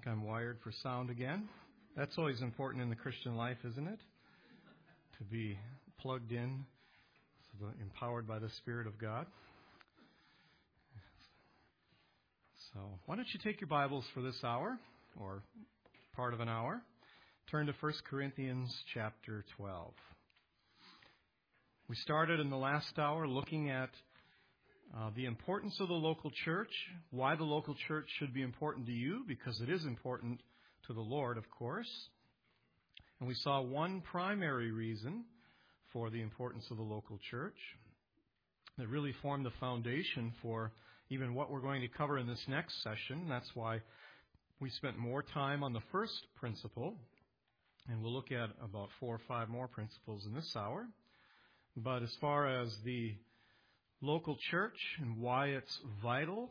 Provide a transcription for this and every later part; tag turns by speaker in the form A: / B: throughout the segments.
A: I'm wired for sound again. That's always important in the Christian life, isn't it? To be plugged in, empowered by the Spirit of God. So why don't you take your Bibles for this hour, or part of an hour. Turn to 1 Corinthians chapter 12. We started in the last hour looking at the importance of the local church, why the local church should be important to you, because it is important to the Lord, of course. And we saw one primary reason for the importance of the local church that really formed the foundation for even what we're going to cover in this next session. That's why we spent more time on the first principle, and we'll look at about 4 or 5 more principles in this hour. But as far as the local church and why it's vital,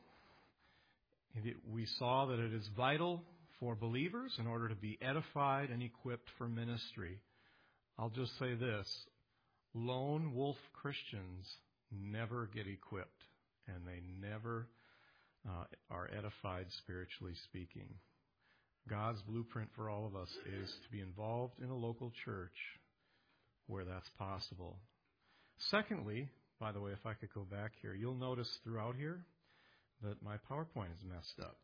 A: we saw that it is vital for believers in order to be edified and equipped for ministry. I'll just say this: lone wolf Christians never get equipped, and they never are edified spiritually speaking. God's blueprint for all of us is to be involved in a local church where that's possible. Secondly, by the way, if I could go back here, you'll notice throughout here that my PowerPoint is messed up,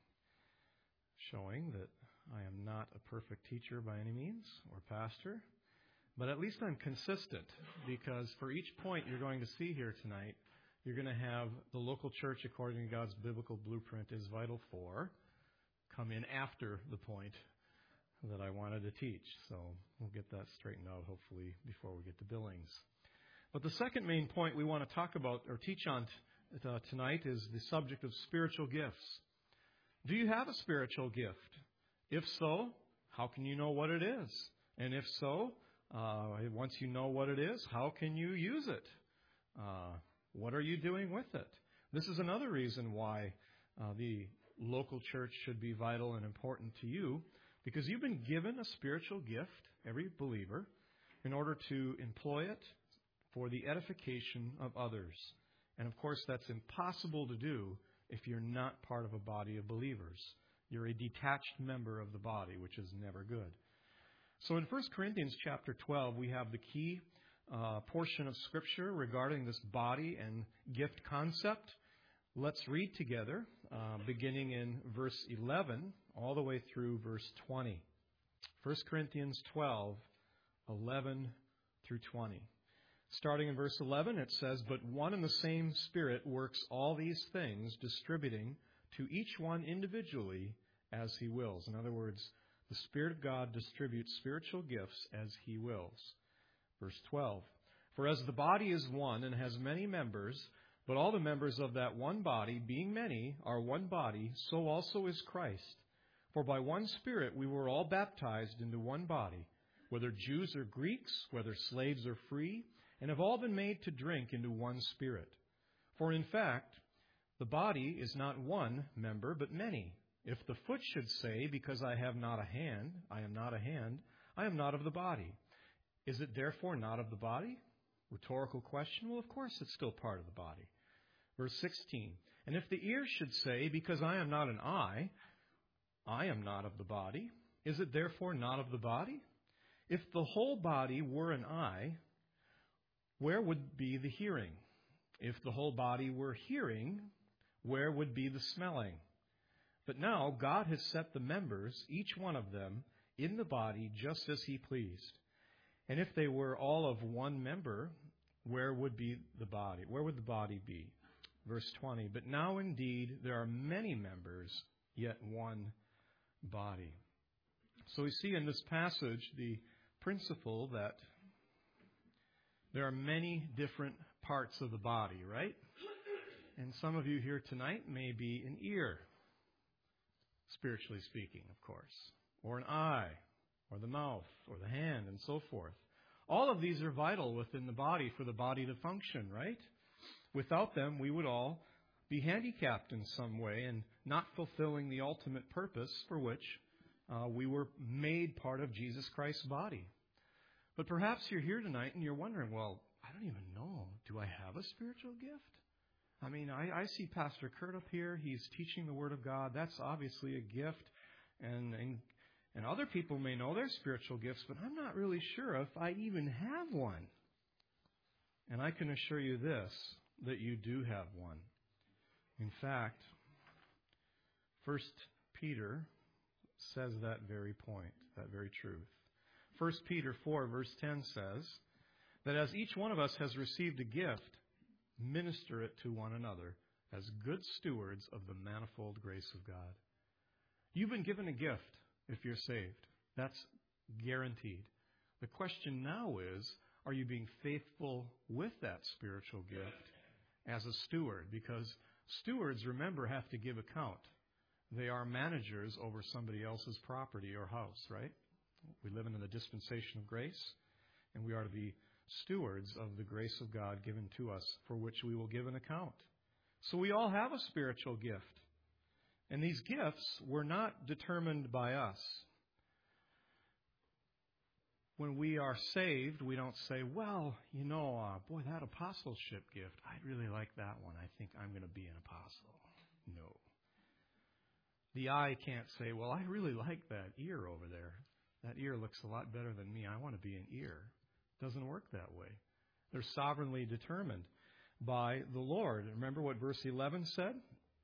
A: showing that I am not a perfect teacher by any means, or pastor, but at least I'm consistent, because for each point you're going to see here tonight, you're going to have the local church, according to God's biblical blueprint, is vital for, come in after the point that I wanted to teach. So we'll get that straightened out, hopefully, before we get to Billings. But the second main point we want to talk about or teach on tonight is the subject of spiritual gifts. Do you have a spiritual gift? If so, how can you know what it is? And if so, once you know what it is, how can you use it? What are you doing with it? This is another reason why the local church should be vital and important to you, because you've been given a spiritual gift, every believer, in order to employ it for the edification of others. And of course, that's impossible to do if you're not part of a body of believers. You're a detached member of the body, which is never good. So in 1 Corinthians chapter 12, we have the key portion of Scripture regarding this body and gift concept. Let's read together, beginning in verse 11, all the way through verse 20. 1 Corinthians 12, 11 through 20. Starting in verse 11, it says, "But one and the same Spirit works all these things, distributing to each one individually as He wills." In other words, the Spirit of God distributes spiritual gifts as He wills. Verse 12, "For as the body is one and has many members, but all the members of that one body, being many, are one body, so also is Christ. For by one Spirit we were all baptized into one body, whether Jews or Greeks, whether slaves or free, and have all been made to drink into one Spirit. For in fact, the body is not one member, but many. If the foot should say, 'Because I have not a hand, I am not a hand,' I am not of the body. Is it therefore not of the body?" Rhetorical question. Well, of course it's still part of the body. Verse 16, "And if the ear should say, 'Because I am not an eye, I am not of the body,' is it therefore not of the body? If the whole body were an eye, where would be the hearing? If the whole body were hearing, where would be the smelling? But now God has set the members, each one of them, in the body just as He pleased. And if they were all of one member, where would be the body? Where would the body be?" Verse 20, "But now indeed there are many members, yet one body." So we see in this passage the principle that there are many different parts of the body, right? And some of you here tonight may be an ear, spiritually speaking, of course, or an eye, or the mouth, or the hand, and so forth. All of these are vital within the body for the body to function, right? Without them, we would all be handicapped in some way and not fulfilling the ultimate purpose for which we were made part of Jesus Christ's body. But perhaps you're here tonight and you're wondering, well, I don't even know. Do I have a spiritual gift? I mean, I see Pastor Kurt up here. He's teaching the Word of God. That's obviously a gift. And other people may know their spiritual gifts, but I'm not really sure if I even have one. And I can assure you this, that you do have one. In fact, 1 Peter says that very point, that very truth. 1 Peter 4, verse 10 says that as each one of us has received a gift, minister it to one another as good stewards of the manifold grace of God. You've been given a gift if you're saved. That's guaranteed. The question now is, are you being faithful with that spiritual gift as a steward? Because stewards, remember, have to give account. They are managers over somebody else's property or house, right? We live in the dispensation of grace, and we are to be stewards of the grace of God given to us, for which we will give an account. So we all have a spiritual gift. And these gifts were not determined by us. When we are saved, we don't say, well, boy, that apostleship gift, I'd really like that one. I think I'm going to be an apostle. No. The eye can't say, well, I really like that ear over there. That ear looks a lot better than me. I want to be an ear. It doesn't work that way. They're sovereignly determined by the Lord. Remember what verse 11 said?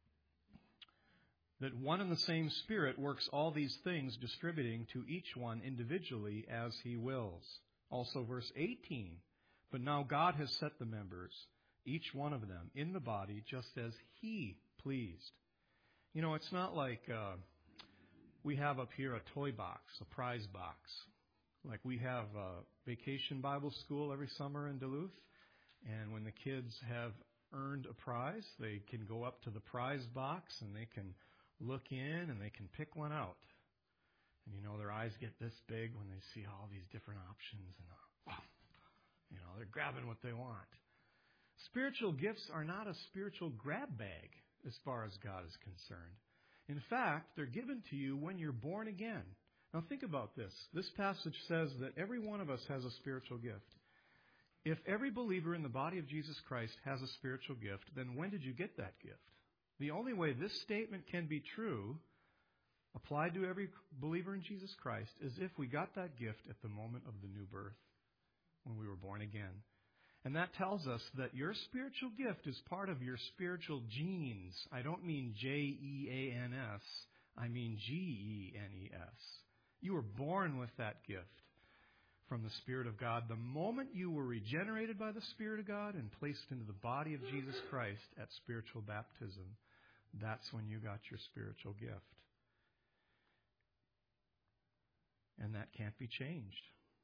A: That one and the same Spirit works all these things, distributing to each one individually as He wills. Also verse 18, but now God has set the members, each one of them, in the body just as He pleased. It's not like we have up here a toy box, a prize box. Like we have a vacation Bible school every summer in Duluth, and when the kids have earned a prize, they can go up to the prize box and they can look in and they can pick one out. And their eyes get this big when they see all these different options, and they're grabbing what they want. Spiritual gifts are not a spiritual grab bag as far as God is concerned. In fact, they're given to you when you're born again. Now think about this. This passage says that every one of us has a spiritual gift. If every believer in the body of Jesus Christ has a spiritual gift, then when did you get that gift? The only way this statement can be true, applied to every believer in Jesus Christ, is if we got that gift at the moment of the new birth, when we were born again. And that tells us that your spiritual gift is part of your spiritual genes. I don't mean Jeans, I mean Genes. You were born with that gift from the Spirit of God. The moment you were regenerated by the Spirit of God and placed into the body of Jesus Christ at spiritual baptism, that's when you got your spiritual gift. And that can't be changed.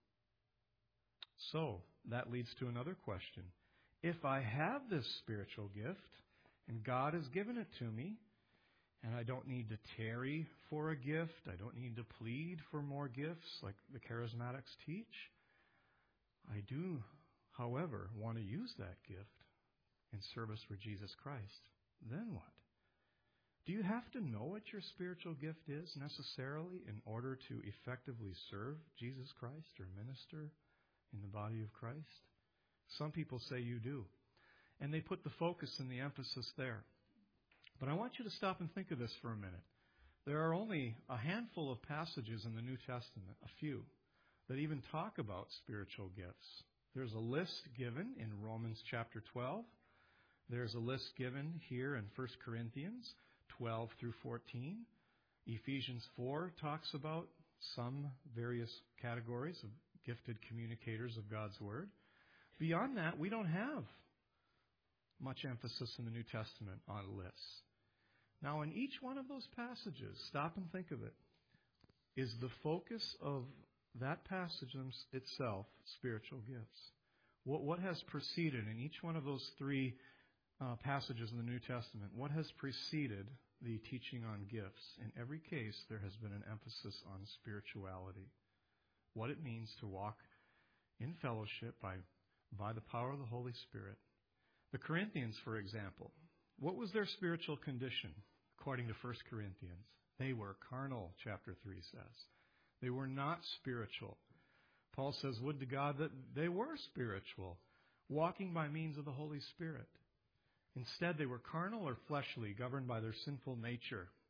A: So, that leads to another question. If I have this spiritual gift, and God has given it to me, and I don't need to tarry for a gift, I don't need to plead for more gifts like the charismatics teach, I do, however, want to use that gift in service for Jesus Christ. Then what? Do you have to know what your spiritual gift is necessarily in order to effectively serve Jesus Christ or minister in the body of Christ? Some people say you do. And they put the focus and the emphasis there. But I want you to stop and think of this for a minute. There are only a handful of passages in the New Testament, a few, that even talk about spiritual gifts. There's a list given in Romans chapter 12. There's a list given here in 1 Corinthians 12 through 14. Ephesians 4 talks about some various categories of gifted communicators of God's Word. Beyond that, we don't have much emphasis in the New Testament on lists. Now, in each one of those passages, stop and think of it. Is the focus of that passage itself spiritual gifts? What has preceded in each one of those three passages in the New Testament? What has preceded the teaching on gifts? In every case, there has been an emphasis on spirituality. What it means to walk in fellowship by the power of the Holy Spirit. The Corinthians, for example, what was their spiritual condition according to 1 Corinthians? They were carnal, chapter 3 says. They were not spiritual. Paul says, would to God that they were spiritual, walking by means of the Holy Spirit. Instead, they were carnal or fleshly, governed by their sinful nature.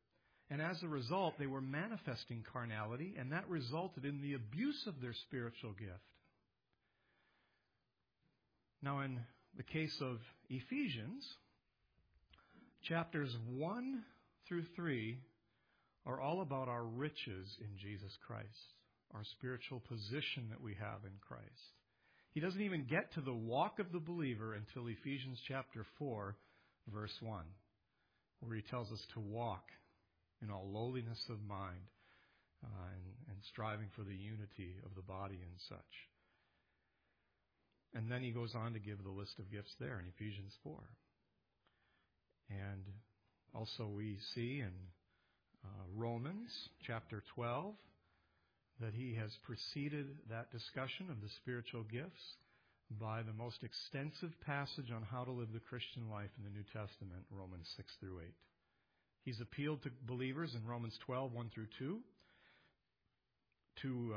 A: And as a result, they were manifesting carnality, and that resulted in the abuse of their spiritual gift. Now, in the case of Ephesians, chapters 1 through 3 are all about our riches in Jesus Christ, our spiritual position that we have in Christ. He doesn't even get to the walk of the believer until Ephesians chapter 4, verse 1, where he tells us to walk in all lowliness of mind and striving for the unity of the body and such. And then he goes on to give the list of gifts there in Ephesians 4. And also we see in Romans chapter 12 that he has preceded that discussion of the spiritual gifts by the most extensive passage on how to live the Christian life in the New Testament, Romans 6 through 8. He's appealed to believers in Romans 12, 1 through 2, to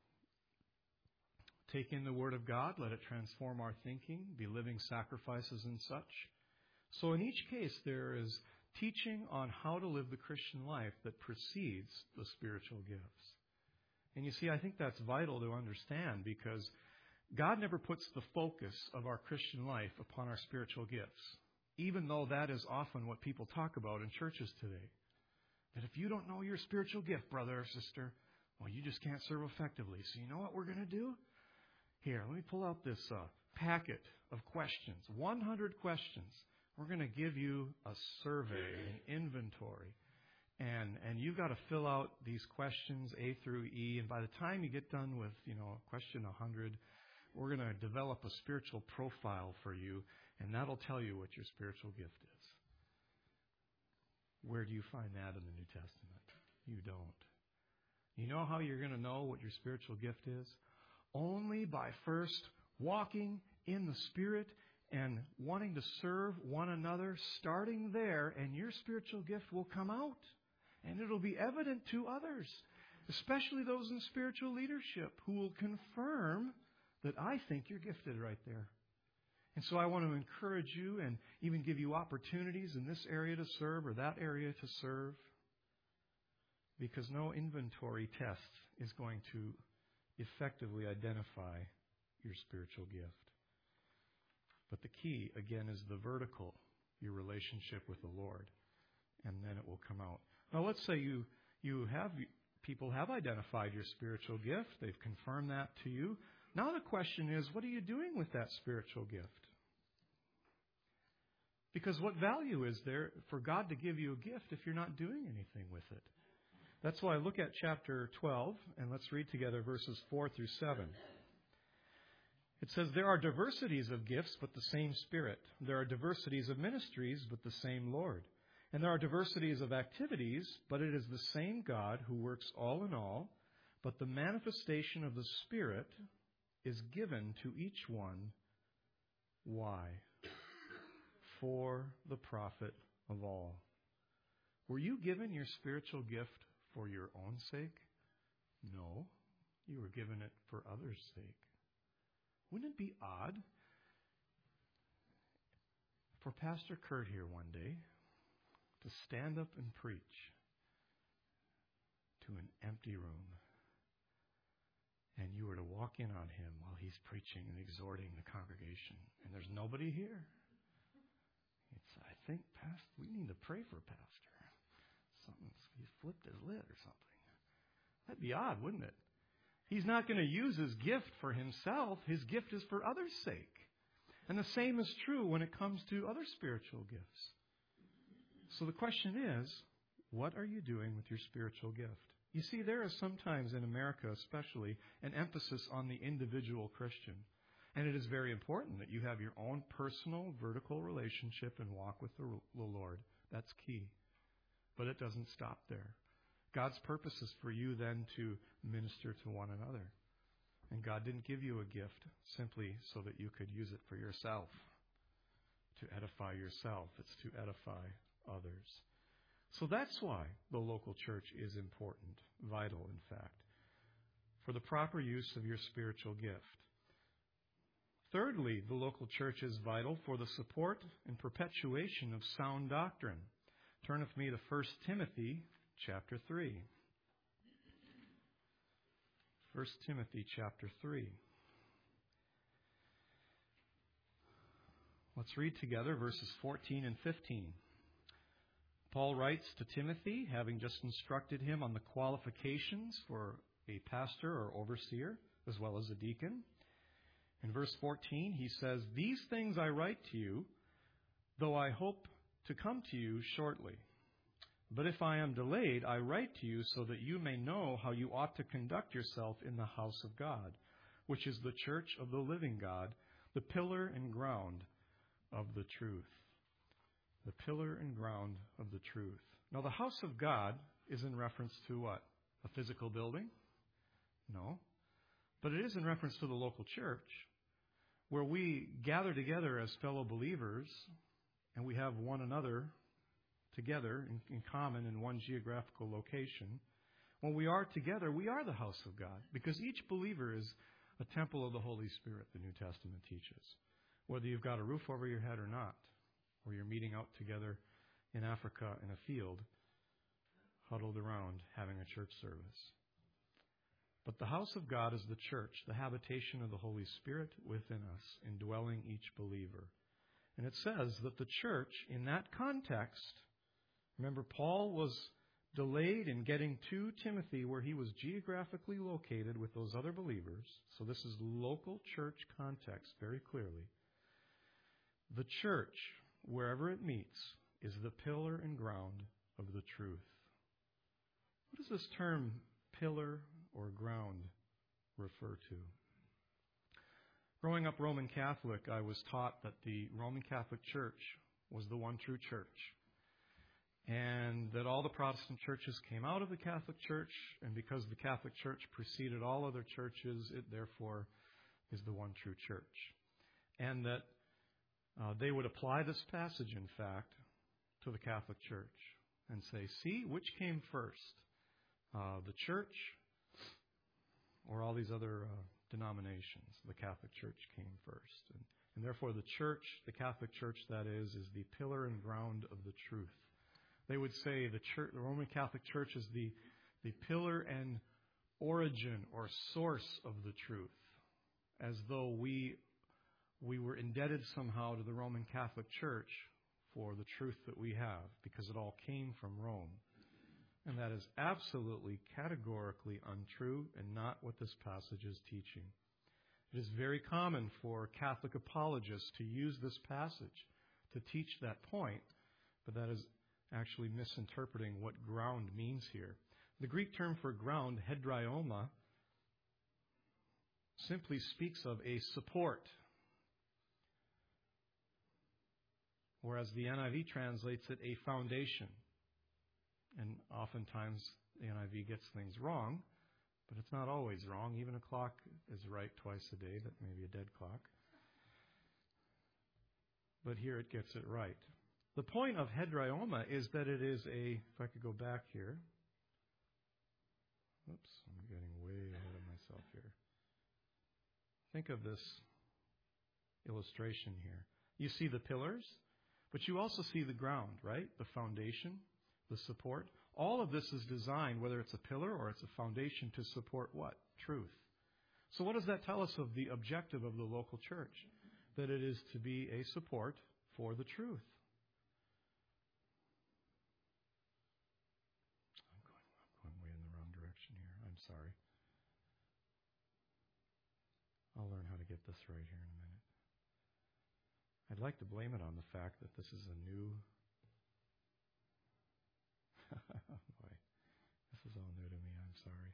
A: take in the Word of God, let it transform our thinking, be living sacrifices and such. So in each case, there is teaching on how to live the Christian life that precedes the spiritual gifts. And you see, I think that's vital to understand, because God never puts the focus of our Christian life upon our spiritual gifts, even though that is often what people talk about in churches today. That if you don't know your spiritual gift, brother or sister, well, you just can't serve effectively. So you know what we're going to do? Here, let me pull out this packet of questions, 100 questions. We're going to give you a survey, an inventory. And you've got to fill out these questions, A through E. And by the time you get done with, question 100, we're going to develop a spiritual profile for you, and that'll tell you what your spiritual gift is. Where do you find that in the New Testament? You don't. You know how you're going to know what your spiritual gift is? Only by first walking in the Spirit and wanting to serve one another, starting there, and your spiritual gift will come out. And it'll be evident to others, especially those in spiritual leadership, who will confirm that I think you're gifted right there. And so I want to encourage you and even give you opportunities in this area to serve or that area to serve, because no inventory test is going to effectively identify your spiritual gift. But the key, again, is the vertical, your relationship with the Lord, and then it will come out. Now, let's say people have identified your spiritual gift. They've confirmed that to you. Now the question is, what are you doing with that spiritual gift? Because what value is there for God to give you a gift if you're not doing anything with it? That's why I look at chapter 12, and let's read together verses 4 through 7. It says, "There are diversities of gifts, but the same Spirit. There are diversities of ministries, but the same Lord. And there are diversities of activities, but it is the same God who works all in all. But the manifestation of the Spirit is given to each one." Why? For the profit of all. Were you given your spiritual gift for your own sake? No. You were given it for others' sake. Wouldn't it be odd for Pastor Kurt here one day to stand up and preach to an empty room, and you were to walk in on him while he's preaching and exhorting the congregation, and there's nobody here? I think, Pastor, we need to pray for Pastor. He's flipped his lid or something. That'd be odd, wouldn't it? He's not going to use his gift for himself. His gift is for others' sake. And the same is true when it comes to other spiritual gifts. So the question is, what are you doing with your spiritual gift? You see, there is sometimes in America especially an emphasis on the individual Christian. And it is very important that you have your own personal, vertical relationship and walk with the Lord. That's key. But it doesn't stop there. God's purpose is for you then to minister to one another. And God didn't give you a gift simply so that you could use it for yourself, to edify yourself. It's to edify others. So that's why the local church is important, vital, in fact, for the proper use of your spiritual gift. Thirdly, the local church is vital for the support and perpetuation of sound doctrine. Turn with me to 1 Timothy chapter 3. 1 Timothy chapter 3. Let's read together verses 14 and 15. Paul writes to Timothy, having just instructed him on the qualifications for a pastor or overseer, as well as a deacon. In verse 14, he says, "These things I write to you, though I hope to come to you shortly. But if I am delayed, I write to you so that you may know how you ought to conduct yourself in the house of God, which is the church of the living God, the pillar and ground of the truth." The pillar and ground of the truth. Now, the house of God is in reference to what? A physical building? No. But it is in reference to the local church, where we gather together as fellow believers, and we have one another together in common in one geographical location. When we are together, we are the house of God, because each believer is a temple of the Holy Spirit, the New Testament teaches. Whether you've got a roof over your head or not, or you're meeting out together in Africa in a field, huddled around having a church service. But the house of God is the church, the habitation of the Holy Spirit within us, indwelling each believer. And it says that the church, in that context, remember, Paul was delayed in getting to Timothy where he was geographically located with those other believers. So this is local church context very clearly. The church, wherever it meets, is the pillar and ground of the truth. What does this term pillar or ground refer to? Growing up Roman Catholic, I was taught that the Roman Catholic Church was the one true church, and that all the Protestant churches came out of the Catholic Church, and because the Catholic Church preceded all other churches, it therefore is the one true church. And that they would apply this passage, in fact, to the Catholic Church and say, see, which came first, the church or all these other denominations? The Catholic Church came first. And therefore the church, the Catholic Church that is the pillar and ground of the truth. They would say the Roman Catholic Church is the pillar and origin or source of the truth, as though we were indebted somehow to the Roman Catholic Church for the truth that we have, because it all came from Rome. And that is absolutely, categorically untrue and not what this passage is teaching. It is very common for Catholic apologists to use this passage to teach that point, but that is actually misinterpreting what ground means here. The Greek term for ground, hedraioma, simply speaks of a support, whereas the NIV translates it a foundation. And oftentimes the NIV gets things wrong, but it's not always wrong. Even a clock is right twice a day. That may be a dead clock. But here it gets it right. The point of hedraioma is that it is if I could go back here. Oops, I'm getting way ahead of myself here. Think of this illustration here. You see the pillars, but you also see the ground, right? The foundation, the support. All of this is designed, whether it's a pillar or it's a foundation, to support what? Truth. So what does that tell us of the objective of the local church? That it is to be a support for the truth. I'm going way in the wrong direction here. I'm sorry. I'll learn how to get this right here in a minute. I'd like to blame it on the fact that this is a new... Oh boy, this is all new to me. I'm sorry.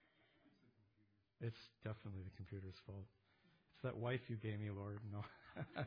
A: It's definitely the computer's fault. It's that wife you gave me, Lord. No. I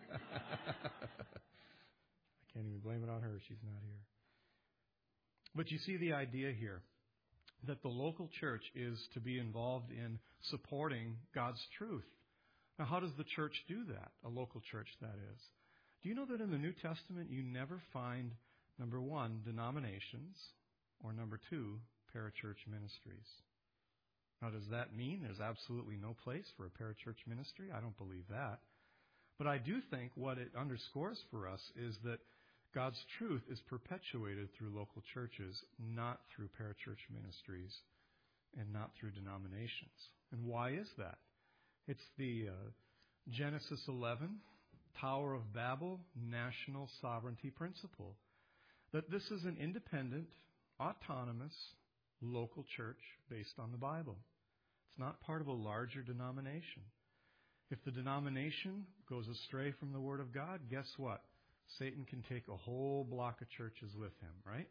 A: can't even blame it on her. She's not here. But you see the idea here, that the local church is to be involved in supporting God's truth. Now, how does the church do that? A local church, that is. Do you know that in the New Testament you never find, number one, denominations, or number two, parachurch ministries? Now, does that mean there's absolutely no place for a parachurch ministry? I don't believe that. But I do think what it underscores for us is that God's truth is perpetuated through local churches, not through parachurch ministries and not through denominations. And why is that? It's the Genesis 11, Tower of Babel, national sovereignty principle. That this is an independent, autonomous, local church based on the Bible. It's not part of a larger denomination. If the denomination goes astray from the Word of God, guess what? Satan can take a whole block of churches with him, right?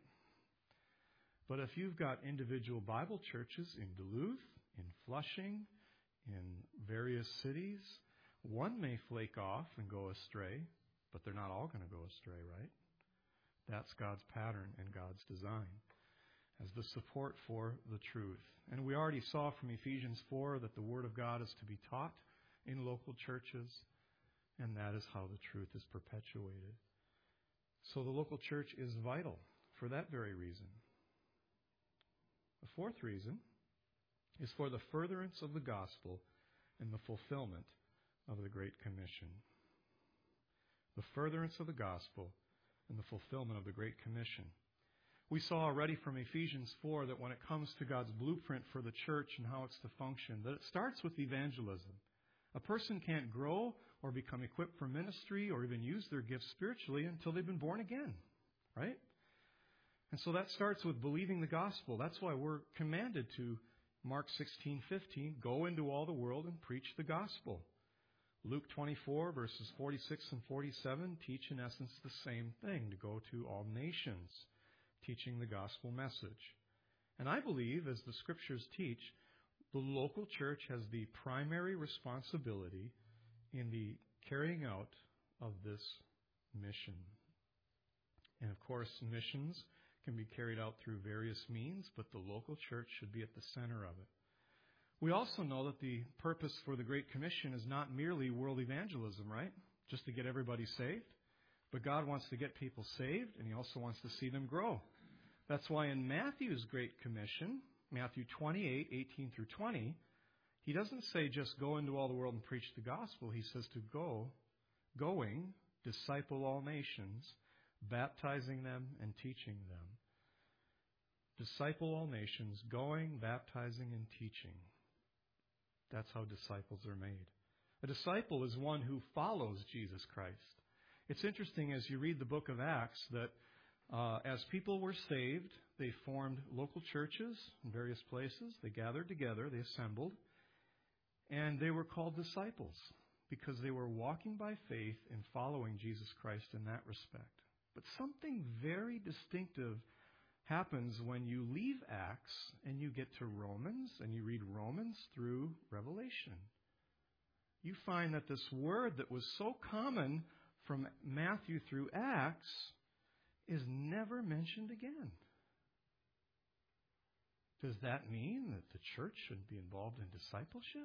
A: But if you've got individual Bible churches in Duluth, in Flushing, in various cities, one may flake off and go astray, but they're not all going to go astray, right? That's God's pattern and God's design as the support for the truth. And we already saw from Ephesians 4 that the Word of God is to be taught in local churches, and that is how the truth is perpetuated. So the local church is vital for that very reason. The fourth reason is for the furtherance of the gospel and the fulfillment of the Great Commission. The furtherance of the gospel and the fulfillment of the Great Commission. We saw already from Ephesians 4 that when it comes to God's blueprint for the church and how it's to function, that it starts with evangelism. A person can't grow or become equipped for ministry or even use their gifts spiritually until they've been born again, right? And so that starts with believing the gospel. That's why we're commanded to, Mark 16:15, go into all the world and preach the gospel. Luke 24, verses 46 and 47, teach in essence the same thing, to go to all nations, teaching the gospel message. And I believe, as the scriptures teach, the local church has the primary responsibility in the carrying out of this mission. And of course, missions can be carried out through various means, but the local church should be at the center of it. We also know that the purpose for the Great Commission is not merely world evangelism, right? Just to get everybody saved. But God wants to get people saved, and He also wants to see them grow. That's why in Matthew's Great Commission, Matthew 28:18 through 20, He doesn't say just go into all the world and preach the gospel. He says to going, disciple all nations, baptizing them and teaching them. Disciple all nations, going, baptizing, and teaching. That's how disciples are made. A disciple is one who follows Jesus Christ. It's interesting as you read the book of Acts that as people were saved, they formed local churches in various places. They gathered together, they assembled, and they were called disciples because they were walking by faith and following Jesus Christ in that respect. But something very distinctive happens when you leave Acts and you get to Romans and you read Romans through Revelation. You find that this word that was so common from Matthew through Acts is never mentioned again. Does that mean that the church shouldn't be involved in discipleship?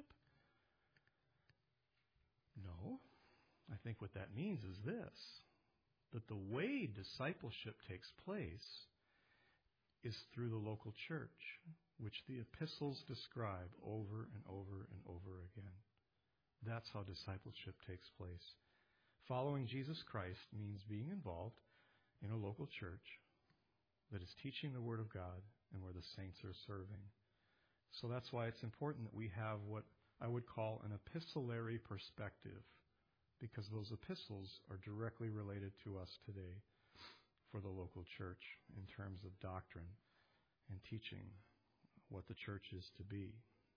A: No. I think what that means is this, that the way discipleship takes place is through the local church, which the epistles describe over and over and over again. That's how discipleship takes place. Following Jesus Christ means being involved in a local church that is teaching the Word of God and where the saints are serving. So that's why it's important that we have what I would call an epistolary perspective, because those epistles are directly related to us today for the local church in terms of doctrine and teaching what the church is to be.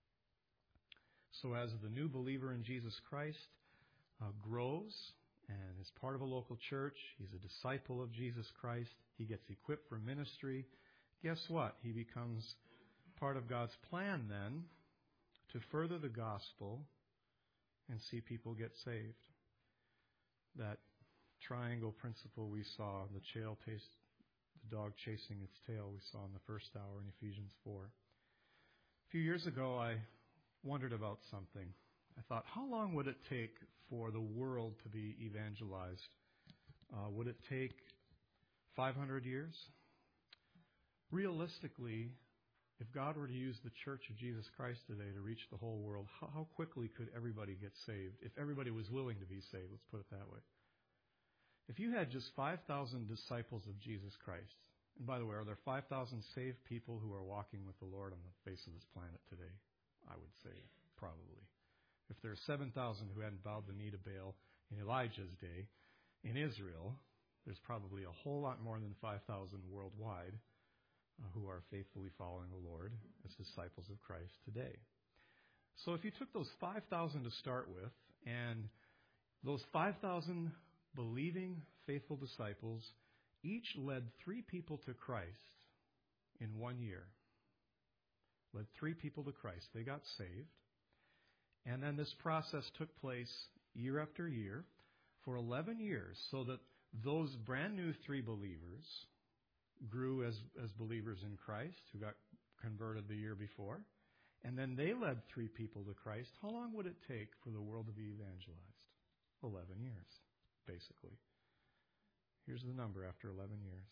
A: So as the new believer in Jesus Christ grows and is part of a local church, he's a disciple of Jesus Christ, he gets equipped for ministry, guess what? He becomes part of God's plan then to further the gospel and see people get saved. That triangle principle we saw, the dog chasing its tail, we saw in the first hour in Ephesians 4. A few years ago, I wondered about something. I thought, how long would it take for the world to be evangelized? Would it take 500 years? Realistically, if God were to use the Church of Jesus Christ today to reach the whole world, how quickly could everybody get saved? If everybody was willing to be saved, let's put it that way. If you had just 5,000 disciples of Jesus Christ, and by the way, are there 5,000 saved people who are walking with the Lord on the face of this planet today? I would say probably. If there are 7,000 who hadn't bowed the knee to Baal in Elijah's day, in Israel, there's probably a whole lot more than 5,000 worldwide who are faithfully following the Lord as disciples of Christ today. So if you took those 5,000 to start with, and those 5,000 believing, faithful disciples each led 3 people to Christ in 1 year. Led 3 people to Christ. They got saved. And then this process took place year after year for 11 years, so that those brand new 3 believers grew as believers in Christ who got converted the year before. And then they led 3 people to Christ. How long would it take for the world to be evangelized? 11 years, basically. Here's the number after 11 years.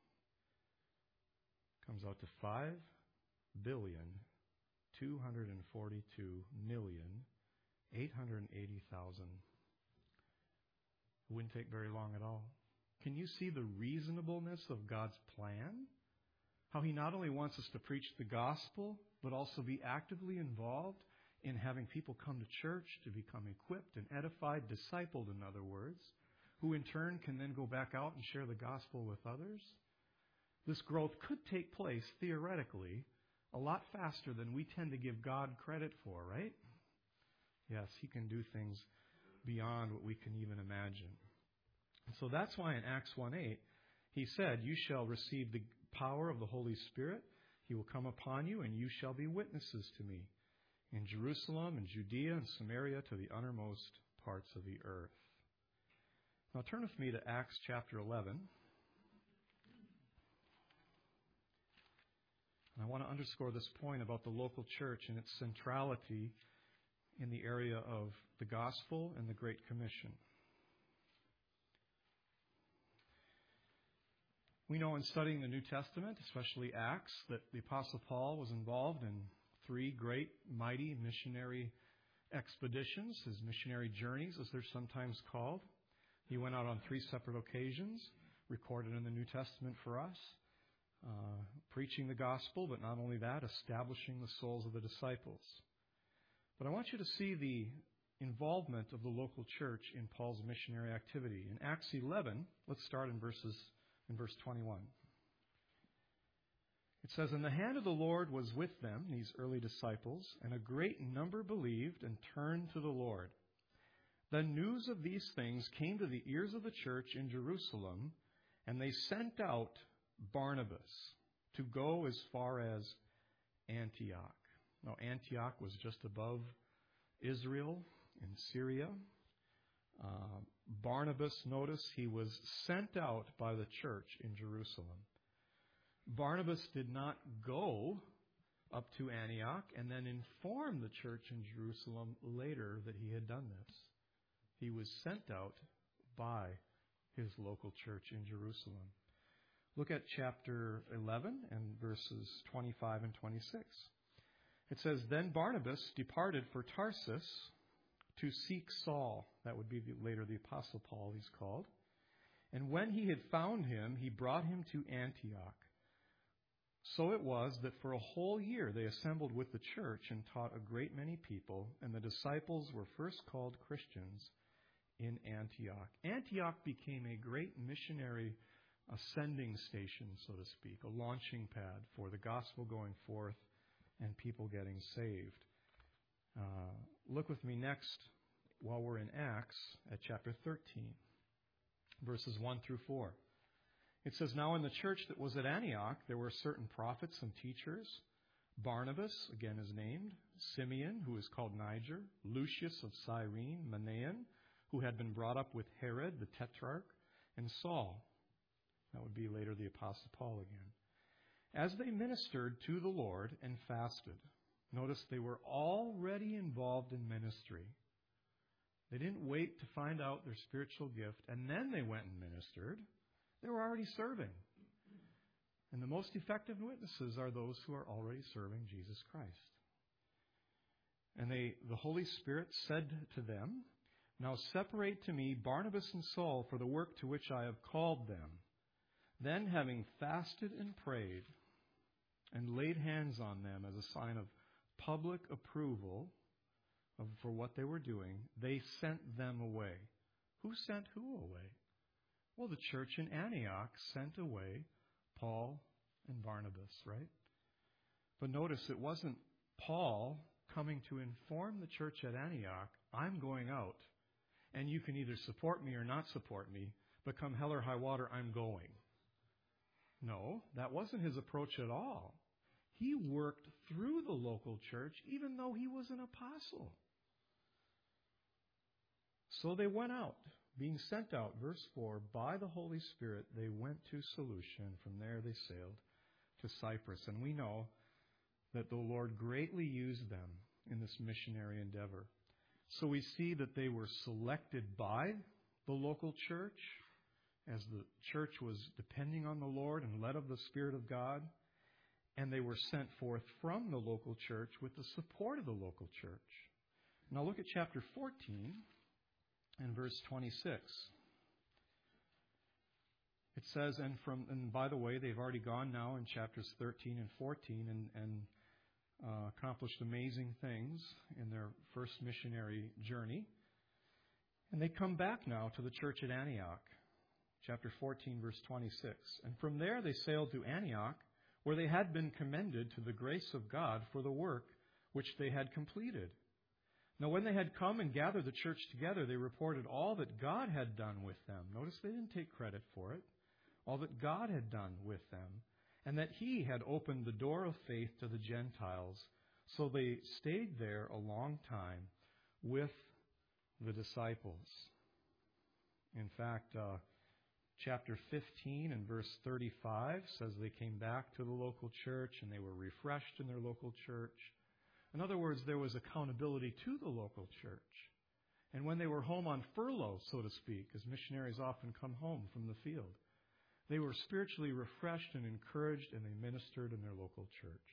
A: Comes out to 5,242,880,000. It wouldn't take very long at all. Can you see the reasonableness of God's plan? How He not only wants us to preach the gospel, but also be actively involved in having people come to church to become equipped and edified, discipled, in other words, who in turn can then go back out and share the gospel with others. This growth could take place, theoretically, a lot faster than we tend to give God credit for, right? Yes, He can do things beyond what we can even imagine. And so that's why in Acts 1:8, He said, "You shall receive the power of the Holy Spirit. He will come upon you, and you shall be witnesses to me in Jerusalem and Judea and Samaria to the uttermost parts of the earth." Now turn with me to Acts chapter 11. And I want to underscore this point about the local church and its centrality in the area of the gospel and the Great Commission. We know in studying the New Testament, especially Acts, that the Apostle Paul was involved in 3 great, mighty missionary expeditions, his missionary journeys, as they're sometimes called. He went out on 3 separate occasions, recorded in the New Testament for us, preaching the gospel, but not only that, establishing the souls of the disciples. But I want you to see the involvement of the local church in Paul's missionary activity. In Acts 11, let's start in verse 21. It says, "And the hand of the Lord was with them," these early disciples, "and a great number believed and turned to the Lord. Then news of these things came to the ears of the church in Jerusalem, and they sent out Barnabas to go as far as Antioch." Now, Antioch was just above Israel in Syria. Barnabas, notice, he was sent out by the church in Jerusalem. Barnabas did not go up to Antioch and then inform the church in Jerusalem later that he had done this. He was sent out by his local church in Jerusalem. Look at chapter 11 and verses 25 and 26. It says, "Then Barnabas departed for Tarsus to seek Saul." That would be later the Apostle Paul, he's called. "And when he had found him, he brought him to Antioch. So it was that for a whole year they assembled with the church and taught a great many people, and the disciples were first called Christians in Antioch." Antioch became a great missionary ascending station, so to speak, a launching pad for the gospel going forth and people getting saved. Look with me next, while we're in Acts, at chapter 13, verses 1 through 4. It says, "Now in the church that was at Antioch, there were certain prophets and teachers. Barnabas, again is named, Simeon, who is called Niger, Lucius of Cyrene, Manaen, who had been brought up with Herod the Tetrarch, and Saul." That would be later the Apostle Paul again. "As they ministered to the Lord and fasted." Notice they were already involved in ministry. They didn't wait to find out their spiritual gift, and then they went and ministered. They were already serving. And the most effective witnesses are those who are already serving Jesus Christ. And the Holy Spirit said to them, Now separate to me Barnabas and Saul for the work to which I have called them. Then, having fasted and prayed and laid hands on them as a sign of public approval for what they were doing, they sent them away. Who sent who away? Well, the church in Antioch sent away Paul and Barnabas, right? But notice it wasn't Paul coming to inform the church at Antioch, I'm going out, and you can either support me or not support me, but come hell or high water, I'm going. No, that wasn't his approach at all. He worked through the local church even though he was an apostle. So they went out, being sent out, verse 4, by the Holy Spirit, they went to Seleucia. From there they sailed to Cyprus. And we know that the Lord greatly used them in this missionary endeavor. So we see that they were selected by the local church as the church was depending on the Lord and led of the Spirit of God. And they were sent forth from the local church with the support of the local church. Now look at chapter 14 and verse 26. It says, and by the way, they've already gone now in chapters 13 and 14 and accomplished amazing things in their first missionary journey. And they come back now to the church at Antioch. Chapter 14, verse 26. And from there they sailed to Antioch, where they had been commended to the grace of God for the work which they had completed. Now when they had come and gathered the church together, they reported all that God had done with them. Notice they didn't take credit for it. All that God had done with them, and that He had opened the door of faith to the Gentiles. So they stayed there a long time with the disciples. In fact, chapter 15 and verse 35 says they came back to the local church and they were refreshed in their local church. In other words, there was accountability to the local church. And when they were home on furlough, so to speak, as missionaries often come home from the field, they were spiritually refreshed and encouraged, and they ministered in their local church.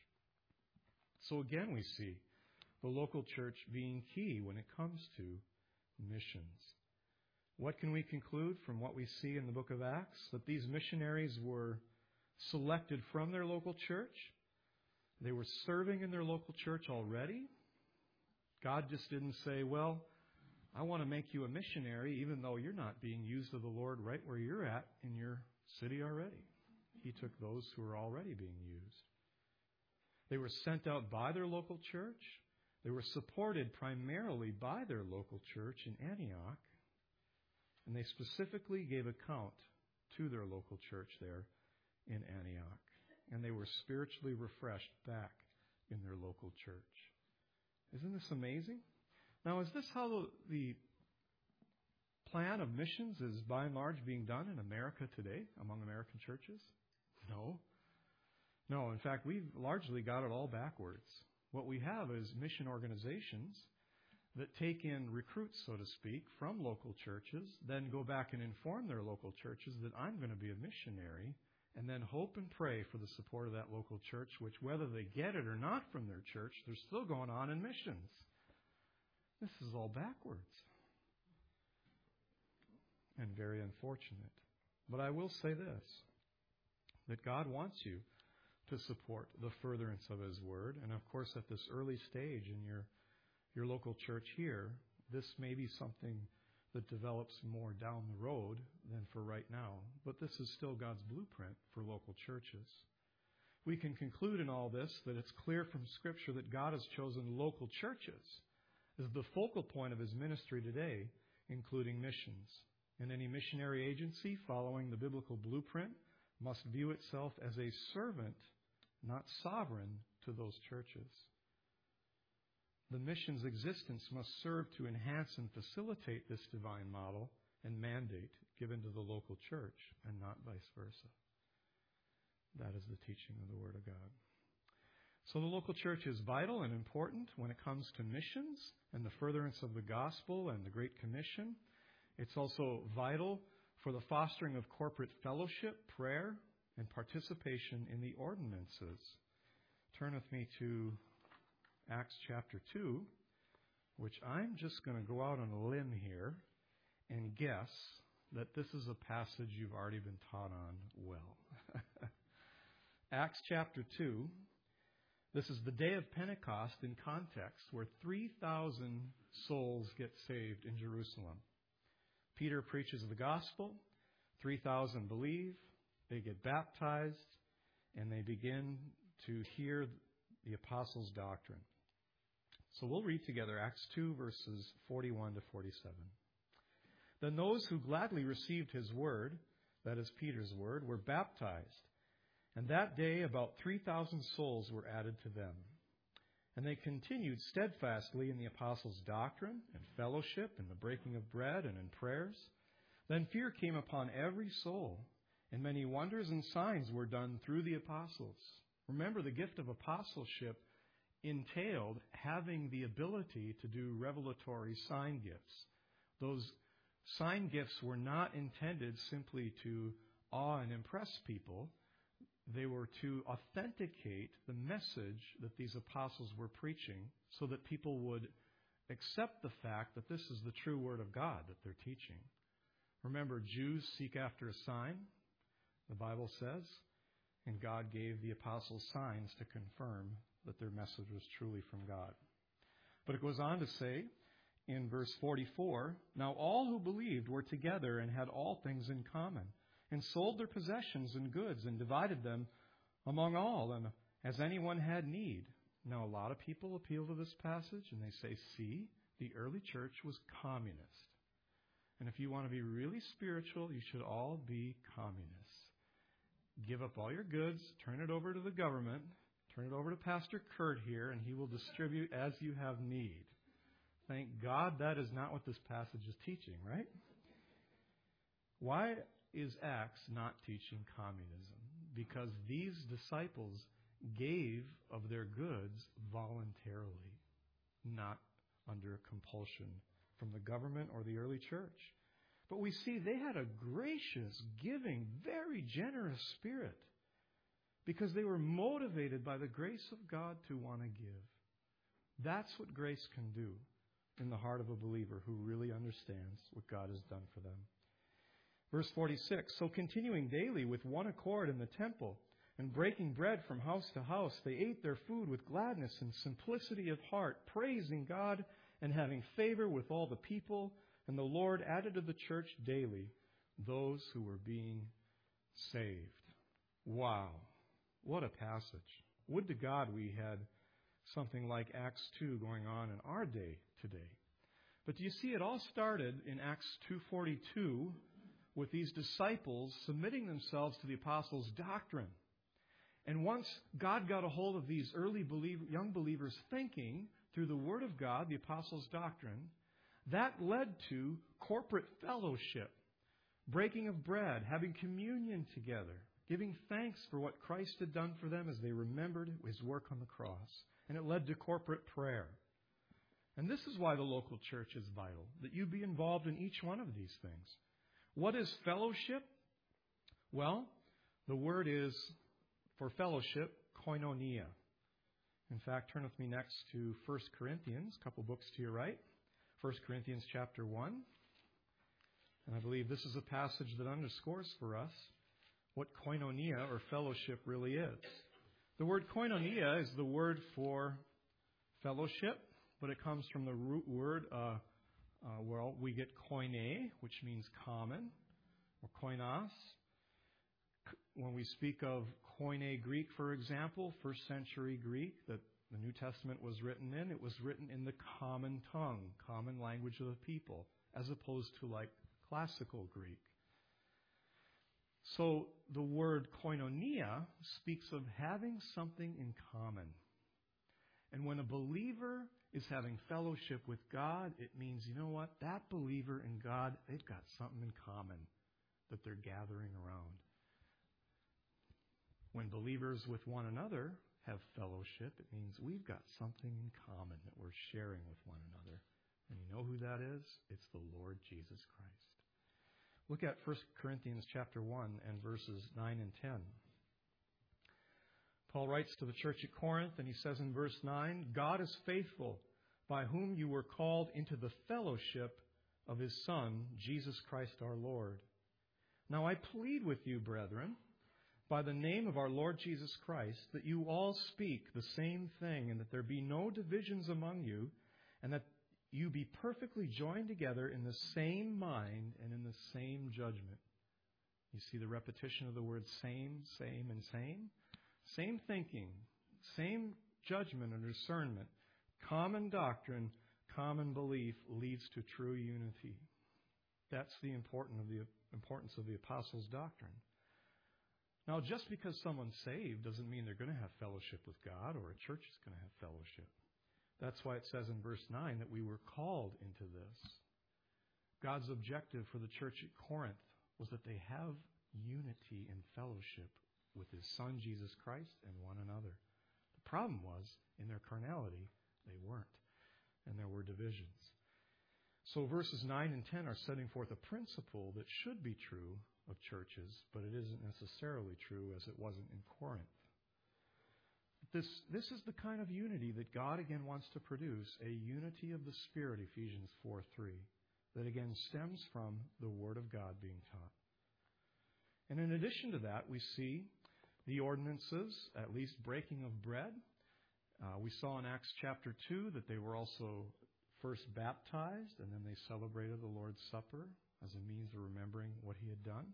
A: So again, we see the local church being key when it comes to missions. What can we conclude from what we see in the book of Acts? That these missionaries were selected from their local church. They were serving in their local church already. God just didn't say, well, I want to make you a missionary even though you're not being used of the Lord right where you're at in your city already. He took those who were already being used. They were sent out by their local church. They were supported primarily by their local church in Antioch. And they specifically gave account to their local church there in Antioch. And they were spiritually refreshed back in their local church. Isn't this amazing? Now, is this how the plan of missions is by and large being done in America today among American churches? No. No, in fact, we've largely got it all backwards. What we have is mission organizations that take in recruits, so to speak, from local churches, then go back and inform their local churches that I'm going to be a missionary, and then hope and pray for the support of that local church, which whether they get it or not from their church, they're still going on in missions. This is all backwards. And very unfortunate. But I will say this, that God wants you to support the furtherance of His Word. And of course, at this early stage in your local church here, this may be something that develops more down the road than for right now. But this is still God's blueprint for local churches. We can conclude in all this that it's clear from Scripture that God has chosen local churches as the focal point of His ministry today, including missions. And any missionary agency following the biblical blueprint must view itself as a servant, not sovereign, to those churches. The mission's existence must serve to enhance and facilitate this divine model and mandate given to the local church, and not vice versa. That is the teaching of the Word of God. So the local church is vital and important when it comes to missions and the furtherance of the gospel and the Great Commission. It's also vital for the fostering of corporate fellowship, prayer, and participation in the ordinances. Turn with me to Acts chapter 2, which I'm just going to go out on a limb here and guess that this is a passage you've already been taught on well. Acts chapter 2, this is the day of Pentecost in context, where 3,000 souls get saved in Jerusalem. Peter preaches the gospel, 3,000 believe, they get baptized, and they begin to hear the apostles' doctrine. So we'll read together Acts 2, verses 41 to 47. Then those who gladly received his word, that is Peter's word, were baptized. And that day about 3,000 souls were added to them. And they continued steadfastly in the apostles' doctrine and fellowship and the breaking of bread and in prayers. Then fear came upon every soul, and many wonders and signs were done through the apostles. Remember, the gift of apostleship entailed having the ability to do revelatory sign gifts. Those sign gifts were not intended simply to awe and impress people. They were to authenticate the message that these apostles were preaching so that people would accept the fact that this is the true word of God that they're teaching. Remember, Jews seek after a sign, the Bible says, and God gave the apostles signs to confirm that their message was truly from God. But it goes on to say in verse 44, now all who believed were together and had all things in common, and sold their possessions and goods and divided them among all, and as anyone had need. Now a lot of people appeal to this passage and they say, see, the early church was communist. And if you want to be really spiritual, you should all be communists. Give up all your goods, turn it over to the government, turn it over to Pastor Kurt here, and he will distribute as you have need. Thank God that is not what this passage is teaching, right? Why is Acts not teaching communism? Because these disciples gave of their goods voluntarily, not under compulsion from the government or the early church. But we see they had a gracious, giving, very generous spirit because they were motivated by the grace of God to want to give. That's what grace can do in the heart of a believer who really understands what God has done for them. Verse 46, so continuing daily with one accord in the temple and breaking bread from house to house, they ate their food with gladness and simplicity of heart, praising God and having favor with all the people. And the Lord added to the church daily those who were being saved. Wow, what a passage. Would to God we had something like Acts 2 going on in our day today. But do you see, it all started in Acts 2:42 with these disciples submitting themselves to the apostles' doctrine. And once God got a hold of these early young believers' thinking through the Word of God, the apostles' doctrine, that led to corporate fellowship, breaking of bread, having communion together, giving thanks for what Christ had done for them as they remembered His work on the cross. And it led to corporate prayer. And this is why the local church is vital, that you be involved in each one of these things. What is fellowship? Well, the word is, for fellowship, koinonia. In fact, turn with me next to 1 Corinthians, a couple books to your right. 1 Corinthians chapter 1. And I believe this is a passage that underscores for us what koinonia or fellowship really is. The word koinonia is the word for fellowship, but it comes from the root word, we get koine, which means common, or koinos. When we speak of Koine Greek, for example, first century Greek that the New Testament was written in, it was written in the common tongue, common language of the people, as opposed to like classical Greek. So the word koinonia speaks of having something in common. And when a believer is having fellowship with God, it means, you know what? That believer and God, they've got something in common that they're gathering around. When believers with one another have fellowship, it means we've got something in common that we're sharing with one another. And you know who that is? It's the Lord Jesus Christ. Look at 1 Corinthians chapter 1 and verses 9 and 10. Paul writes to the church at Corinth, and he says in verse 9, God is faithful, by whom you were called into the fellowship of His Son, Jesus Christ our Lord. Now I plead with you, brethren, by the name of our Lord Jesus Christ, that you all speak the same thing, and that there be no divisions among you, and that you be perfectly joined together in the same mind and in the same judgment. You see the repetition of the words same, and same? Same thinking, same judgment and discernment, common doctrine, common belief leads to true unity. That's the importance of the apostles' doctrine. Now, just because someone's saved doesn't mean they're going to have fellowship with God or a church is going to have fellowship. That's why it says in verse 9 that we were called into this. God's objective for the church at Corinth was that they have unity and fellowship with His Son, Jesus Christ, and one another. The problem was, in their carnality, they weren't, and there were divisions. So verses 9 and 10 are setting forth a principle that should be true of churches, but it isn't necessarily true as it wasn't in Corinth. This is the kind of unity that God again wants to produce, a unity of the Spirit, Ephesians 4:3, that again stems from the Word of God being taught. And in addition to that, we see the ordinances, at least breaking of bread. We saw in Acts chapter 2 that they were also first baptized, and then they celebrated the Lord's Supper as a means of remembering what He had done.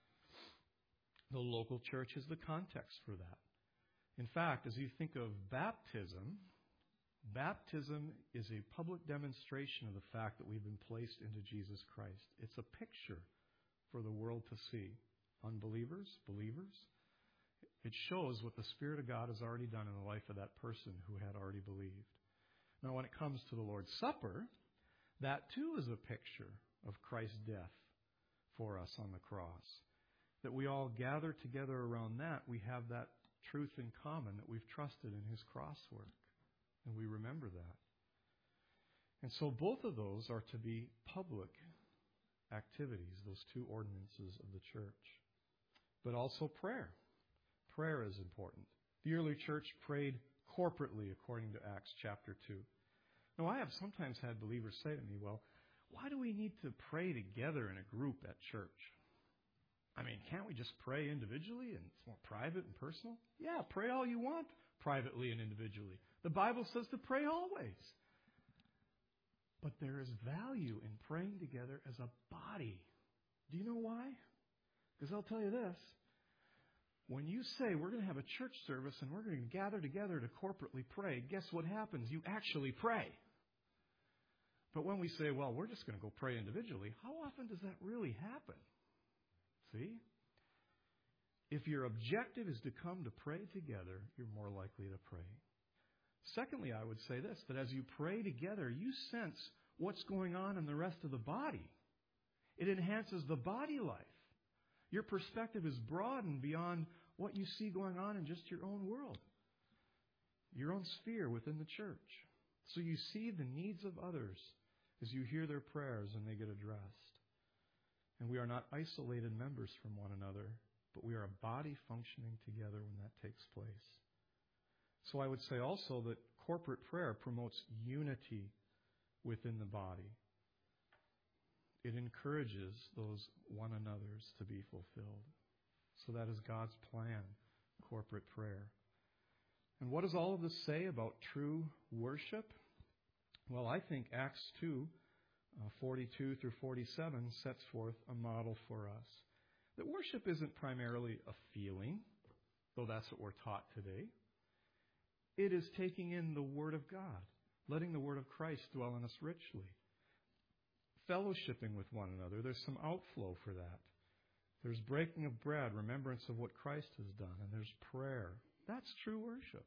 A: The local church is the context for that. In fact, as you think of baptism, baptism is a public demonstration of the fact that we've been placed into Jesus Christ. It's a picture for the world to see. Unbelievers, believers. It shows what the Spirit of God has already done in the life of that person who had already believed. Now, when it comes to the Lord's Supper, that too is a picture of Christ's death for us on the cross. That we all gather together around that, we have that truth in common, that we've trusted in His cross work. And we remember that. And so both of those are to be public activities, those two ordinances of the church. But also prayer. Prayer is important. The early church prayed corporately according to Acts chapter 2. Now, I have sometimes had believers say to me, well, why do we need to pray together in a group at church? I mean, can't we just pray individually and it's more private and personal? Yeah, pray all you want privately and individually. The Bible says to pray always. But there is value in praying together as a body. Do you know why? Because I'll tell you this. When you say we're going to have a church service and we're going to gather together to corporately pray, guess what happens? You actually pray. But when we say, well, we're just going to go pray individually, how often does that really happen? See? If your objective is to come to pray together, you're more likely to pray. Secondly, I would say this, that as you pray together, you sense what's going on in the rest of the body. It enhances the body life. Your perspective is broadened beyond what you see going on in just your own world, your own sphere within the church. So you see the needs of others as you hear their prayers and they get addressed. And we are not isolated members from one another, but we are a body functioning together when that takes place. So I would say also that corporate prayer promotes unity within the body. It encourages those one another's to be fulfilled. So that is God's plan, corporate prayer. And what does all of this say about true worship? Well, I think Acts 2, 42 through 47 sets forth a model for us. That worship isn't primarily a feeling, though that's what we're taught today. It is taking in the Word of God, letting the Word of Christ dwell in us richly. Fellowshipping with one another, there's some outflow for that. There's breaking of bread, remembrance of what Christ has done, and there's prayer. That's true worship.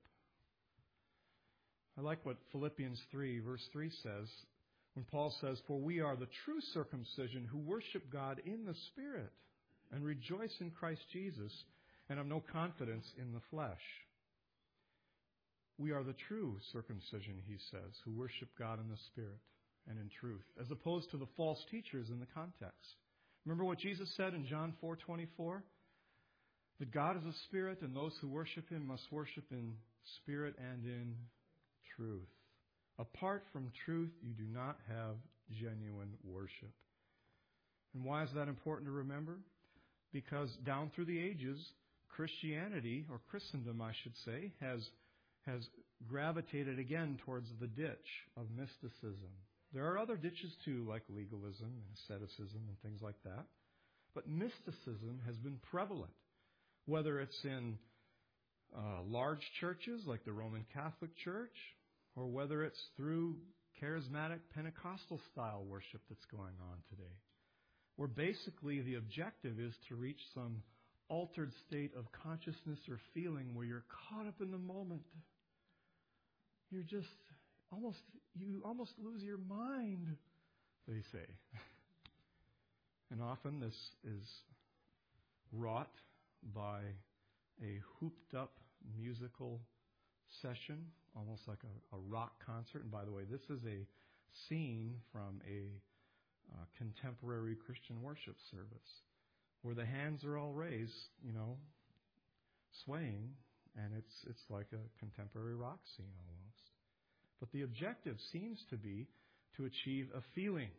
A: I like what Philippians 3, verse 3 says, when Paul says, "For we are the true circumcision who worship God in the Spirit and rejoice in Christ Jesus and have no confidence in the flesh." We are the true circumcision, he says, who worship God in the Spirit and in truth, as opposed to the false teachers in the context. Remember what Jesus said in John 4:24? That God is a spirit, and those who worship Him must worship in spirit and in truth. Apart from truth, you do not have genuine worship. And why is that important to remember? Because down through the ages, Christianity, or Christendom I should say, has gravitated again towards the ditch of mysticism. There are other ditches too, like legalism and asceticism and things like that. But mysticism has been prevalent, whether it's in large churches like the Roman Catholic Church, or whether it's through charismatic Pentecostal style worship that's going on today, where basically the objective is to reach some altered state of consciousness or feeling where you're caught up in the moment. You almost lose your mind, they say. And often this is wrought by a hooped up musical session, almost like a rock concert. And by the way, this is a scene from a contemporary Christian worship service where the hands are all raised, swaying, and it's like a contemporary rock scene almost. But the objective seems to be to achieve a feeling.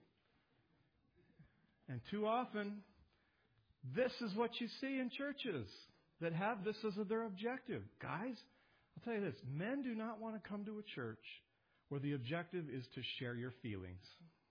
A: And too often, this is what you see in churches that have this as their objective. Guys, I'll tell you this, men do not want to come to a church where the objective is to share your feelings.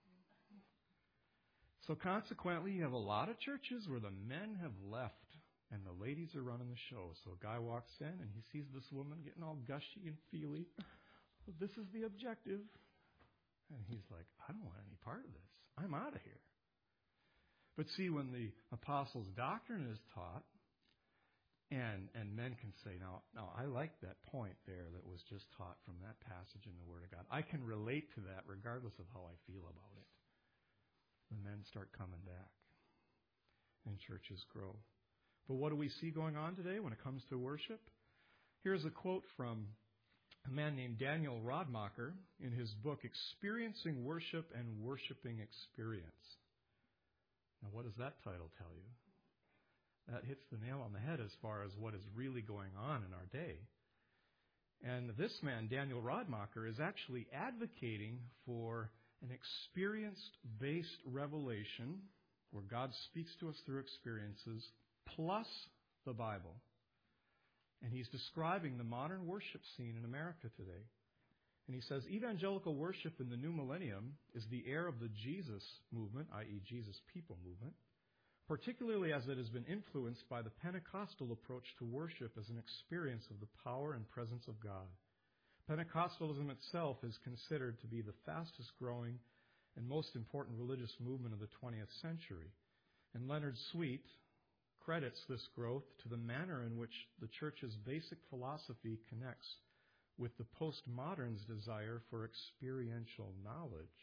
A: So consequently, you have a lot of churches where the men have left and the ladies are running the show. So a guy walks in and he sees this woman getting all gushy and feely. Well, this is the objective. And he's like, I don't want any part of this. I'm out of here. But see, when the apostles' doctrine is taught, and men can say, now I like that point there that was just taught from that passage in the Word of God. I can relate to that regardless of how I feel about it. The men start coming back, and churches grow. But what do we see going on today when it comes to worship? Here's a quote from a man named Daniel Rodmacher in his book, Experiencing Worship and Worshiping Experience. Now, what does that title tell you? That hits the nail on the head as far as what is really going on in our day. And this man, Daniel Rodmacher, is actually advocating for an experience-based revelation where God speaks to us through experiences plus the Bible. And he's describing the modern worship scene in America today. And he says, evangelical worship in the new millennium is the heir of the Jesus movement, i.e. Jesus people movement, particularly as it has been influenced by the Pentecostal approach to worship as an experience of the power and presence of God. Pentecostalism itself is considered to be the fastest growing and most important religious movement of the 20th century. And Leonard Sweet credits this growth to the manner in which the church's basic philosophy connects with the postmodern's desire for experiential knowledge.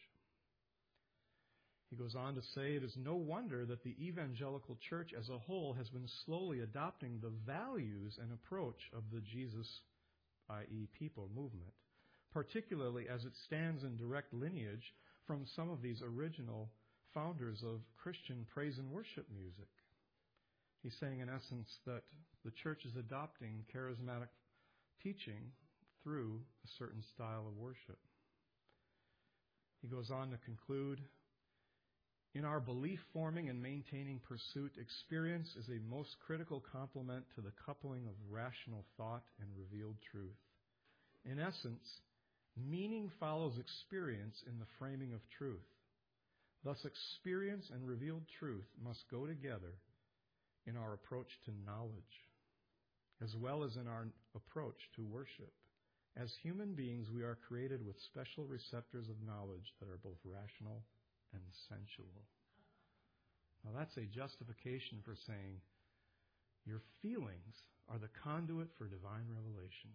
A: He goes on to say, it is no wonder that the evangelical church as a whole has been slowly adopting the values and approach of the Jesus, i.e. people movement, particularly as it stands in direct lineage from some of these original founders of Christian praise and worship music. He's saying, in essence, that the church is adopting charismatic teaching through a certain style of worship. He goes on to conclude, in our belief-forming and maintaining pursuit, experience is a most critical complement to the coupling of rational thought and revealed truth. In essence, meaning follows experience in the framing of truth. Thus, experience and revealed truth must go together in our approach to knowledge, as well as in our approach to worship. As human beings, we are created with special receptors of knowledge that are both rational and sensual. Now, that's a justification for saying your feelings are the conduit for divine revelation,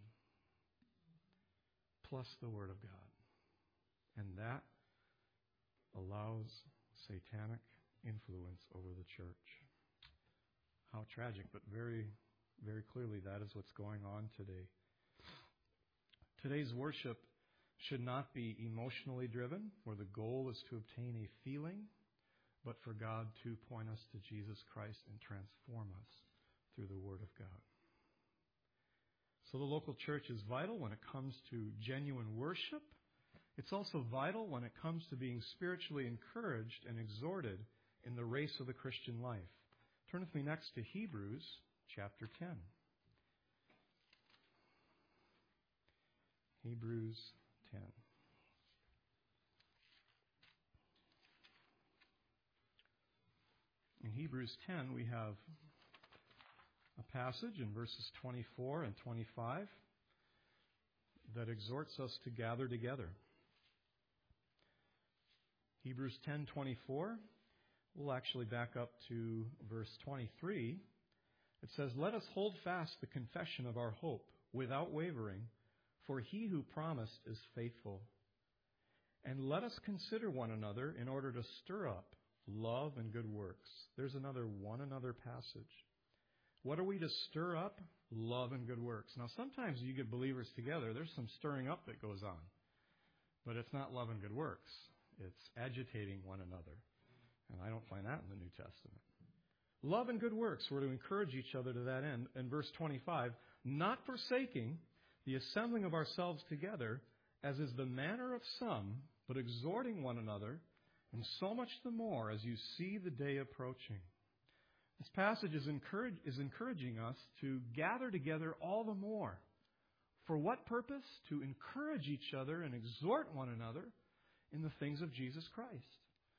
A: plus the Word of God. And that allows satanic influence over the church. How tragic, but very, very clearly that is what's going on today. Today's worship should not be emotionally driven, where the goal is to obtain a feeling, but for God to point us to Jesus Christ and transform us through the Word of God. So the local church is vital when it comes to genuine worship. It's also vital when it comes to being spiritually encouraged and exhorted in the race of the Christian life. Turn with me next to Hebrews chapter 10. Hebrews 10. In Hebrews 10, we have a passage in verses 24 and 25 that exhorts us to gather together. Hebrews 10:24. We'll actually back up to verse 23. It says, "Let us hold fast the confession of our hope without wavering, for he who promised is faithful. And let us consider one another in order to stir up love and good works." There's another one another passage. What are we to stir up? Love and good works. Now, sometimes you get believers together, there's some stirring up that goes on. But it's not love and good works. It's agitating one another. And I don't find that in the New Testament. Love and good works, we're to encourage each other to that end. In verse 25, "Not forsaking the assembling of ourselves together, as is the manner of some, but exhorting one another, and so much the more as you see the day approaching." This passage is encouraging us to gather together all the more. For what purpose? To encourage each other and exhort one another in the things of Jesus Christ.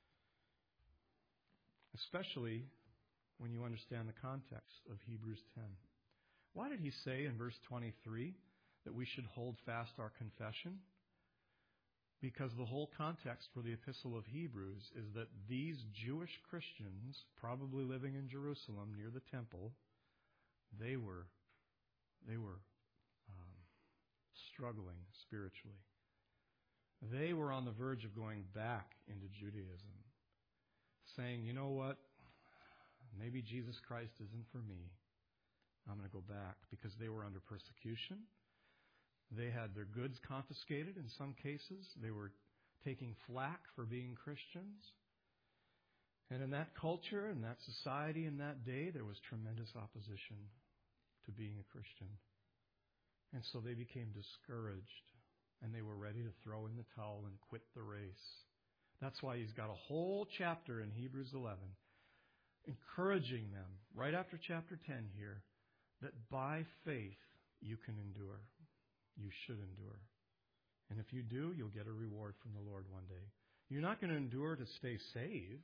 A: Especially when you understand the context of Hebrews 10. Why did he say in verse 23 that we should hold fast our confession? Because the whole context for the Epistle of Hebrews is that these Jewish Christians, probably living in Jerusalem near the temple, they were struggling spiritually. They were on the verge of going back into Judaism, saying, "You know what? Maybe Jesus Christ isn't for me. I'm going to go back," because they were under persecution. They had their goods confiscated in some cases. They were taking flack for being Christians. And in that culture, in that society, in that day, there was tremendous opposition to being a Christian. And so they became discouraged, and they were ready to throw in the towel and quit the race. That's why he's got a whole chapter in Hebrews 11 encouraging them, right after chapter 10 here, that by faith you can endure. You should endure. And if you do, you'll get a reward from the Lord one day. You're not going to endure to stay saved.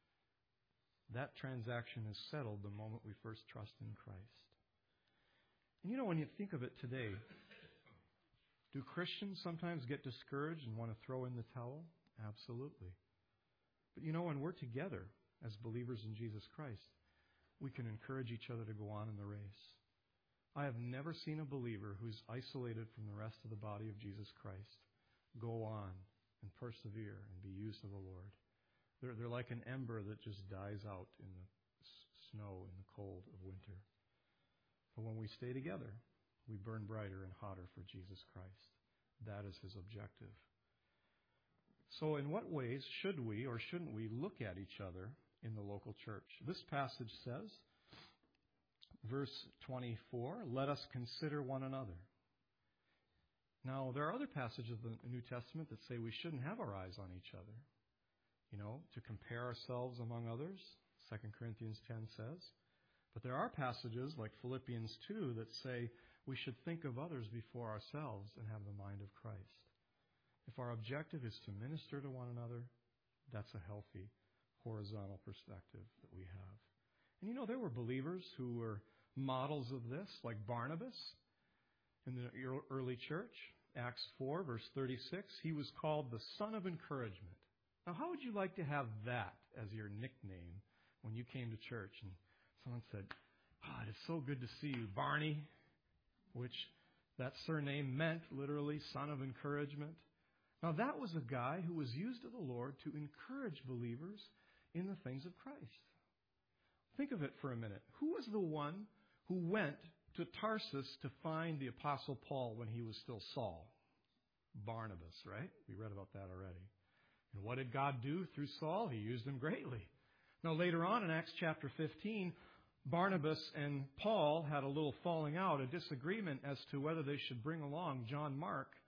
A: That transaction is settled the moment we first trust in Christ. And you know, when you think of it today, do Christians sometimes get discouraged and want to throw in the towel? Absolutely. But you know, when we're together as believers in Jesus Christ, we can encourage each other to go on in the race. I have never seen a believer who's isolated from the rest of the body of Jesus Christ go on and persevere and be used of the Lord. They're like an ember that just dies out in the snow and the cold of winter. But when we stay together, we burn brighter and hotter for Jesus Christ. That is his objective. So in what ways should we or shouldn't we look at each other in the local church? This passage says, verse 24, "Let us consider one another." Now, there are other passages of the New Testament that say we shouldn't have our eyes on each other. You know, to compare ourselves among others, 2 Corinthians 10 says. But there are passages like Philippians 2 that say we should think of others before ourselves and have the mind of Christ. If our objective is to minister to one another, that's a healthy horizontal perspective that we have. And you know, there were believers who were models of this, like Barnabas in the early church. Acts 4, verse 36, he was called the son of encouragement. Now, how would you like to have that as your nickname when you came to church and someone said, "God, it's so good to see you, Barney," which that surname meant literally son of encouragement. Now, that was a guy who was used of the Lord to encourage believers in the things of Christ. Think of it for a minute. Who was the one who went to Tarsus to find the Apostle Paul when he was still Saul? Barnabas, right? We read about that already. And what did God do through Saul? He used him greatly. Now, later on in Acts chapter 15, Barnabas and Paul had a little falling out, a disagreement as to whether they should bring along John Mark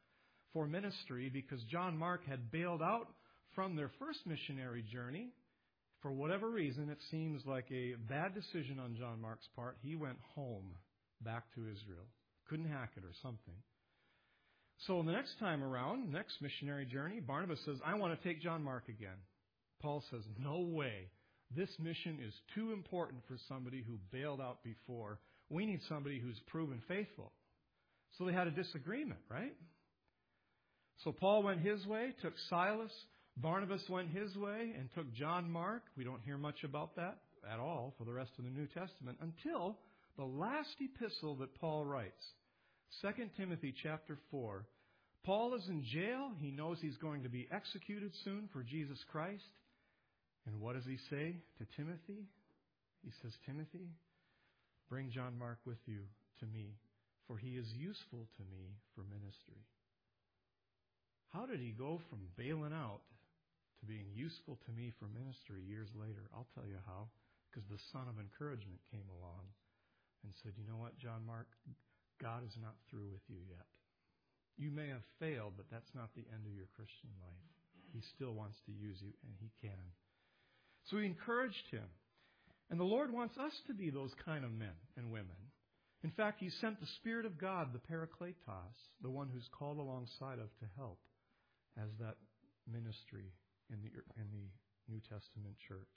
A: for ministry because John Mark had bailed out from their first missionary journey. For whatever reason, it seems like a bad decision on John Mark's part. He went home, back to Israel. Couldn't hack it or something. So the next time around, next missionary journey, Barnabas says, I want to take John Mark again. Paul says, no way. This mission is too important for somebody who bailed out before. We need somebody who's proven faithful. So they had a disagreement, right? So Paul went his way, took Silas. Barnabas went his way and took John Mark. We don't hear much about that at all for the rest of the New Testament until the last epistle that Paul writes, 2 Timothy chapter 4. Paul is in jail. He knows he's going to be executed soon for Jesus Christ. And what does he say to Timothy? He says, Timothy, bring John Mark with you to me, for he is useful to me for ministry. How did he go from bailing out to being useful to me for ministry years later? I'll tell you how. Because the son of encouragement came along and said, you know what, John Mark, God is not through with you yet. You may have failed, but that's not the end of your Christian life. He still wants to use you, and he can. So he encouraged him. And the Lord wants us to be those kind of men and women. In fact, he sent the Spirit of God, the Parakletos, the one who's called alongside of to help as that ministry in the New Testament church.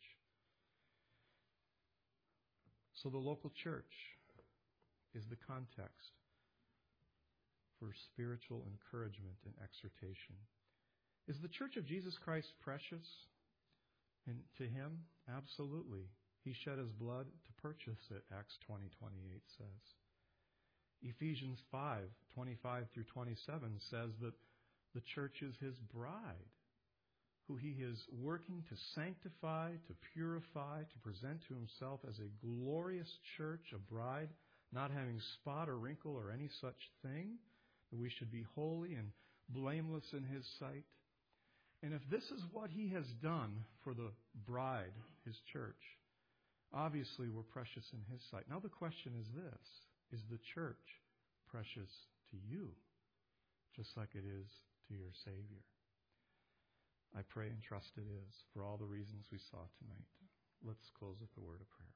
A: So the local church is the context for spiritual encouragement and exhortation. Is the Church of Jesus Christ precious and to Him? Absolutely. He shed His blood to purchase it, Acts 20:28 says. Ephesians 5:25 through 27 says that the church is His bride, who He is working to sanctify, to purify, to present to Himself as a glorious church, a bride, not having spot or wrinkle or any such thing, that we should be holy and blameless in His sight. And if this is what He has done for the bride, His church, obviously we're precious in His sight. Now the question is this: is the church precious to you, just like it is to your Savior? I pray and trust it is, for all the reasons we saw tonight. Let's close with a word of prayer.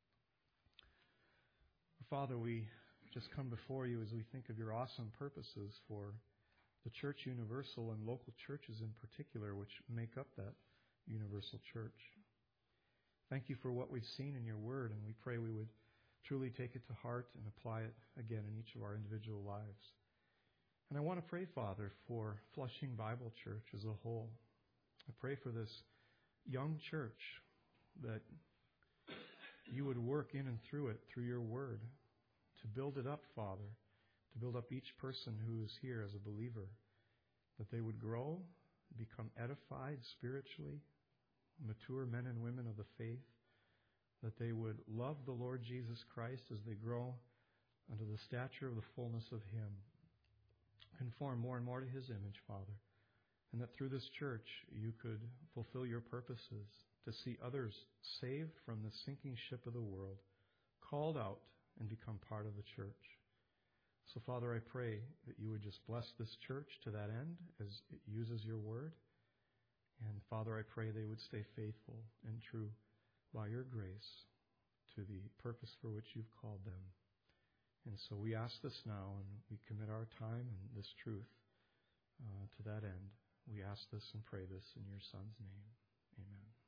A: Father, we just come before you as we think of your awesome purposes for the church universal and local churches in particular, which make up that universal church. Thank you for what we've seen in your word, and we pray we would truly take it to heart and apply it again in each of our individual lives. And I want to pray, Father, for Flushing Bible Church as a whole. I pray for this young church that you would work in and through it, through your word, to build it up, Father, to build up each person who is here as a believer, that they would grow, become edified spiritually, mature men and women of the faith, that they would love the Lord Jesus Christ as they grow unto the stature of the fullness of Him, conform more and more to His image, Father, and that through this church you could fulfill your purposes to see others saved from the sinking ship of the world, called out and become part of the church. So, Father, I pray that you would just bless this church to that end as it uses your word. And, Father, I pray they would stay faithful and true by your grace to the purpose for which you've called them. And so we ask this now, and we commit our time and this truth to that end. We ask this and pray this in your Son's name. Amen.